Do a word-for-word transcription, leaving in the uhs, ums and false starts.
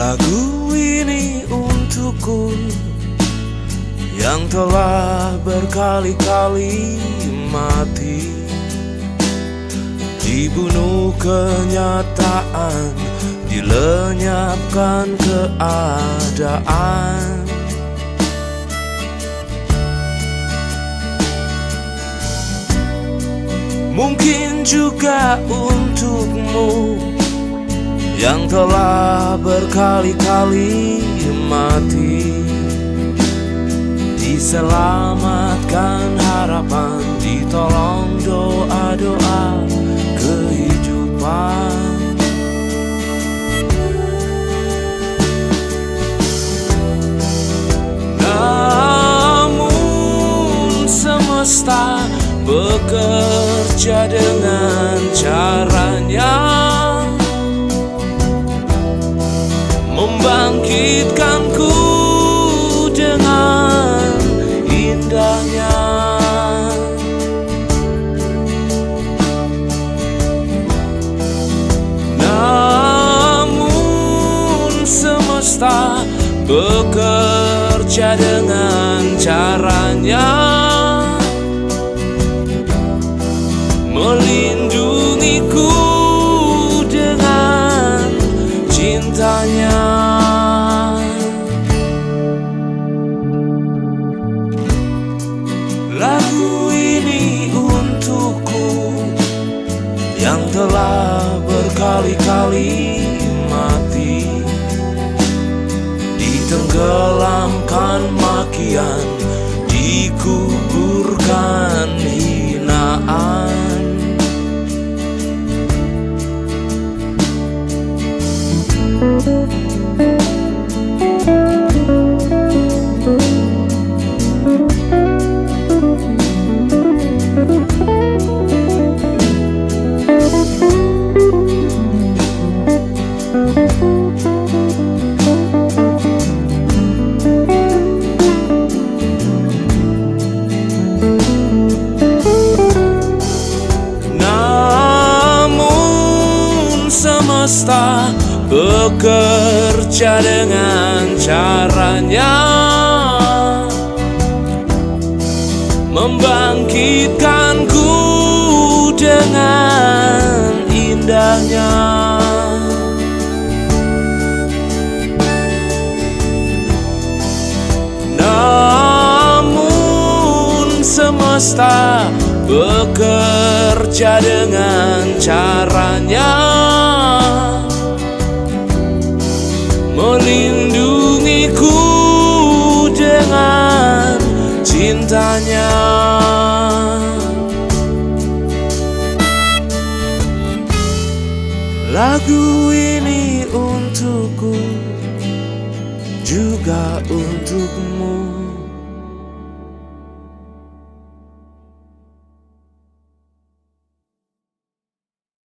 Lagu ini untukku yang telah berkali-kali mati, dibunuh kenyataan, dilenyapkan keadaan. Mungkin juga untukmu yang telah berkali-kali mati, diselamatkan harapan, ditolong doa-doa kehidupan. Namun semesta bekerja dengan caranya, membangkitkanku dengan indahnya. Namun semesta bekerja dengan caranya, melindungiku dengan cintanya. Lagu ini untukku yang telah berkali-kali mati, ditenggelamkan makian, dikuburkan hinaan. Namun semesta bekerja dengan caranya, membangkitkanku dengan indahnya. Namun semesta bekerja dengan caranya, melindungiku dengan cintanya. Lagu ini untukku, juga untukmu.